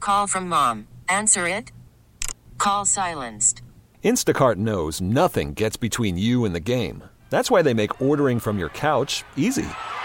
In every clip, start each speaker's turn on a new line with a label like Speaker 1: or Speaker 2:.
Speaker 1: Call from mom. Answer it. Call silenced.
Speaker 2: Instacart knows nothing gets between you and the game. That's why they make ordering from your couch easy.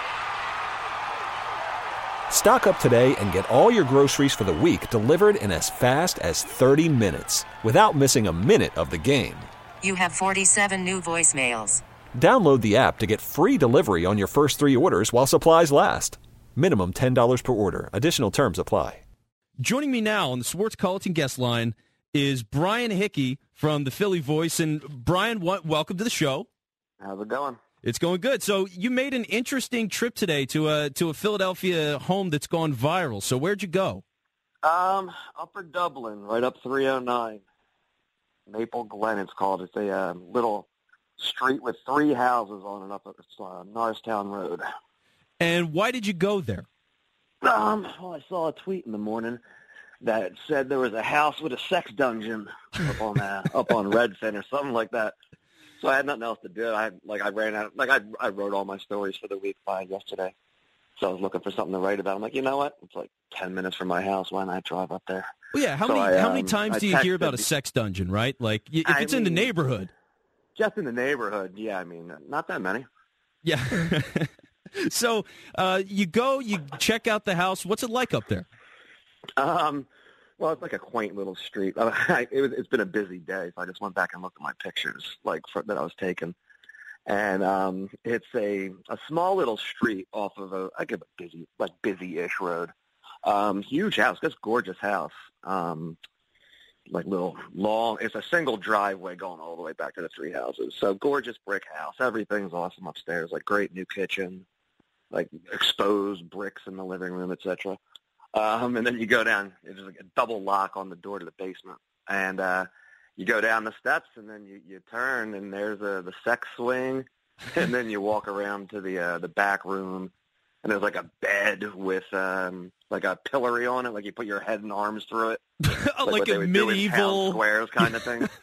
Speaker 2: Stock up today and get all your groceries for the week delivered in as fast as 30 minutes without missing a minute of the game.
Speaker 1: You have 47 new voicemails.
Speaker 2: Download the app to get free delivery on your first 3 orders while supplies last. Minimum $10 per order. Additional terms apply.
Speaker 3: Joining me now on the Sports Culleton guest line is Brian Hickey from the Philly Voice. And Brian, welcome to the show.
Speaker 4: How's it going?
Speaker 3: It's going good. So you made an interesting trip today to a Philadelphia home that's gone viral. So where'd you go?
Speaker 4: Upper Dublin, right up 309. Maple Glen, it's called. It's a little street with 3 houses on it up at Norristown Road.
Speaker 3: And why did you go there?
Speaker 4: Well, I saw a tweet in the morning that said there was a house with a sex dungeon up on Redfin or something like that. So I had nothing else to do. I ran out. I wrote all my stories for the week by yesterday. So I was looking for something to write about. I'm like, you know what? It's like 10 minutes from my house. Why not drive up there?
Speaker 3: Well, yeah. How many times do you hear about a sex dungeon? Right? Like if it's in the neighborhood. Just
Speaker 4: in the neighborhood, yeah. I mean, not that many.
Speaker 3: Yeah. So you go, you check out the house. What's it like up there?
Speaker 4: Well, it's like a quaint little street. It's been a busy day, so I just went back and looked at my pictures that I was taking. And it's a small little street off of a busy-ish road. Huge house, just gorgeous house. Little long. It's a single driveway going all the way back to the 3 houses. So gorgeous brick house. Everything's awesome upstairs. Like great new kitchen, like exposed bricks in the living room, etc. And then you go down. There's like a double lock on the door to the basement, and you go down the steps, and then you turn, and there's the sex swing, and then you walk around to the back room, and there's like a bed with like a pillory on it, like you put your head and arms through it,
Speaker 3: like a medieval
Speaker 4: squares kind of thing.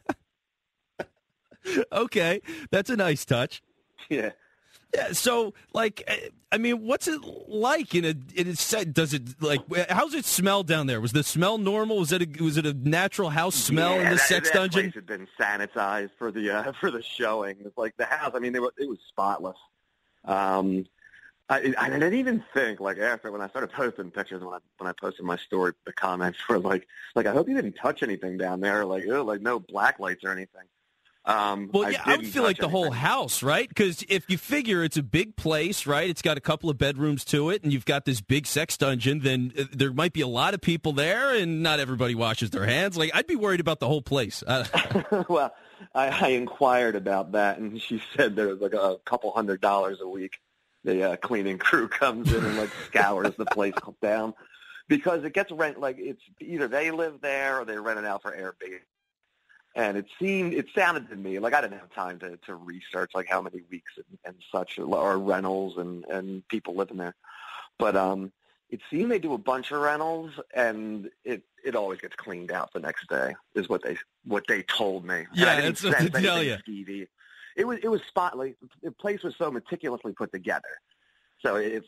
Speaker 3: Okay, that's a nice touch.
Speaker 4: Yeah.
Speaker 3: Yeah, so I mean, what's it like in a set? Does it how's it smell down there? Was the smell normal? Was it a natural house smell in the sex dungeon?
Speaker 4: Place had been sanitized for the showing. It's like the house. I mean, it was spotless. I didn't even think after when I started posting pictures when I posted my story, the comments were like I hope you didn't touch anything down there, like no black lights or anything.
Speaker 3: Well, yeah, I would feel like the whole house, right? Because if you figure it's a big place, right, it's got a couple of bedrooms to it, and you've got this big sex dungeon, then there might be a lot of people there, and not everybody washes their hands. Like, I'd be worried about the whole place.
Speaker 4: Well, I inquired about that, and she said there was like a couple $100 a week. The cleaning crew comes in and scours the place down because it gets rent. It's either they live there or they rent it out for Airbnb. And it sounded to me like I didn't have time to research how many weeks and such or rentals and people living there. But it seemed they do a bunch of rentals and it always gets cleaned out the next day is what they told me.
Speaker 3: Yeah, that's what they tell you.
Speaker 4: Stevie. It was the place was so meticulously put together. So it's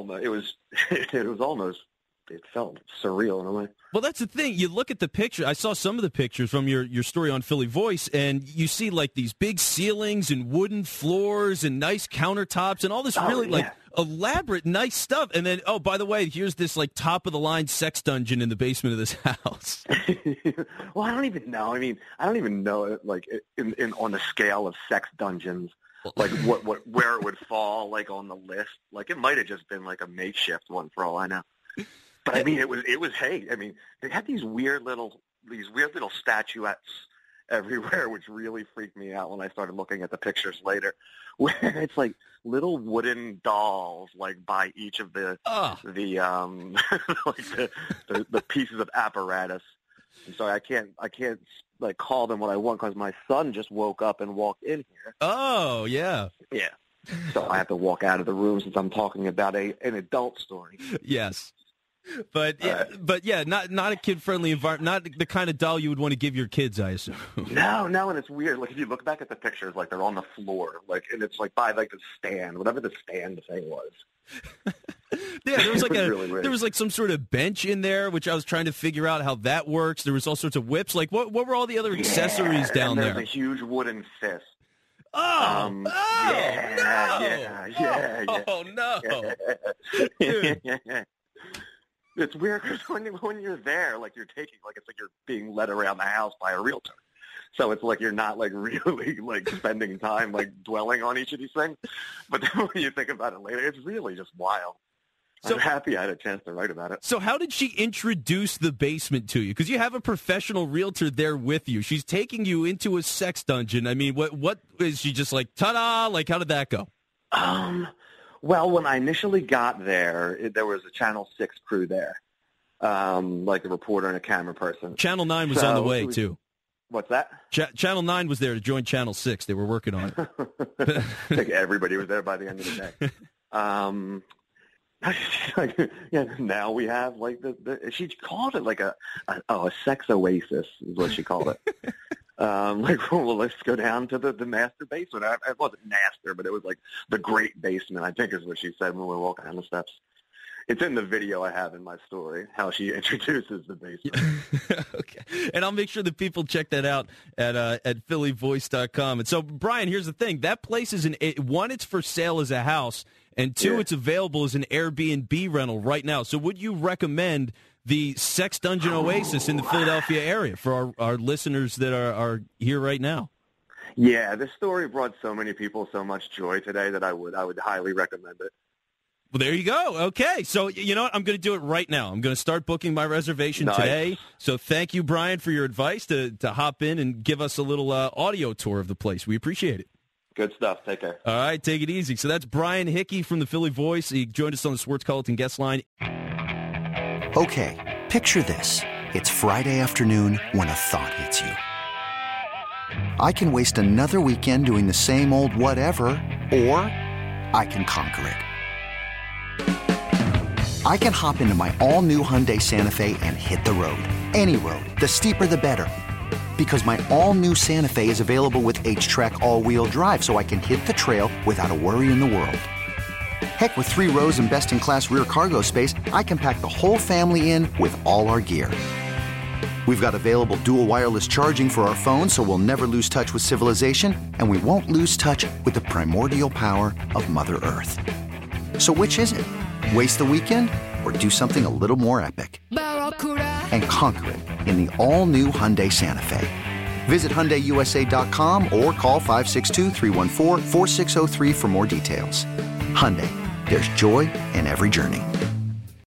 Speaker 4: it felt surreal in a way.
Speaker 3: Well, that's the thing. You look at the picture. I saw some of the pictures from your story on Philly Voice, and you see these big ceilings and wooden floors and nice countertops and all this elaborate, nice stuff. And then, oh, by the way, here's this top of the line sex dungeon in the basement of this house.
Speaker 4: Well, I don't even know. I mean, I don't even know in on the scale of sex dungeons. Where it would fall on the list. It might have just been a makeshift one for all I know. But I mean, it was. Hey, I mean, they had these weird little statuettes everywhere, which really freaked me out when I started looking at the pictures later. Where it's little wooden dolls, by each of the pieces of apparatus. I'm sorry, I can't call them what I want because my son just woke up and walked in here.
Speaker 3: Oh yeah,
Speaker 4: yeah. So I have to walk out of the room since I'm talking about an adult story.
Speaker 3: Yes. But not a kid-friendly environment, not the kind of doll you would want to give your kids, I assume.
Speaker 4: No, and it's weird. If you look back at the pictures, they're on the floor, and it's by the stand, whatever the stand thing was.
Speaker 3: Yeah, there was like
Speaker 4: really
Speaker 3: there was like some sort of bench in there, which I was trying to figure out how that works. There was all sorts of whips. Like, what were all the other accessories down
Speaker 4: and
Speaker 3: there?
Speaker 4: There's a huge wooden fist.
Speaker 3: Oh,
Speaker 4: no.
Speaker 3: Oh, no.
Speaker 4: It's weird because when you're there, like you're taking, like it's like you're being led around the house by a realtor. So it's like you're not like really like spending time like dwelling on each of these things. But then when you think about it later, it's really just wild. So, I'm happy I had a chance to write about it.
Speaker 3: So how did she introduce the basement to you? Because you have a professional realtor there with you. She's taking you into a sex dungeon. I mean, what is she just like, ta-da? Like, how did that go?
Speaker 4: Well, when I initially got there, there was a Channel 6 crew there, like a reporter and a camera person.
Speaker 3: Channel 9 was on the way, too.
Speaker 4: What's that?
Speaker 3: Channel 9 was there to join Channel 6. They were working on it.
Speaker 4: I think everybody was there by the end of the day. Now we have like she called it like a sex oasis is what she called it. Like, well, let's go down to the master basement. It wasn't master, but it was like the great basement, I think is what she said when we were walking down the steps. It's in the video I have in my story, how she introduces the basement.
Speaker 3: Okay. And I'll make sure that people check that out at phillyvoice.com. And so, Brian, here's the thing. That place is one, it's for sale as a house, and two, it's available as an Airbnb rental right now. So would you recommend the Sex Dungeon Oasis in the Philadelphia area for our listeners that are here right now?
Speaker 4: Yeah, this story brought so many people so much joy today that I would highly recommend it.
Speaker 3: Well, there you go. Okay. So, you know what? I'm going to do it right now. I'm going to start booking my reservation today. So thank you, Brian, for your advice to hop in and give us a little audio tour of the place. We appreciate it.
Speaker 4: Good stuff. Take care.
Speaker 3: All right. Take it easy. So that's Brian Hickey from the Philly Voice. He joined us on the Sports Culleton guest line.
Speaker 5: Okay. Picture this. It's Friday afternoon when a thought hits you. I can waste another weekend doing the same old whatever, or I can conquer it. I can hop into my all-new Hyundai Santa Fe and hit the road. Any road. The steeper, the better. Because my all-new Santa Fe is available with H-Track all-wheel drive, so I can hit the trail without a worry in the world. Heck, with 3 rows and best-in-class rear cargo space, I can pack the whole family in with all our gear. We've got available dual wireless charging for our phones, so we'll never lose touch with civilization, and we won't lose touch with the primordial power of Mother Earth. So which is it? Waste the weekend or do something a little more epic? And conquer it in the all-new Hyundai Santa Fe. Visit HyundaiUSA.com or call 562-314-4603 for more details. Hyundai, there's joy in every journey.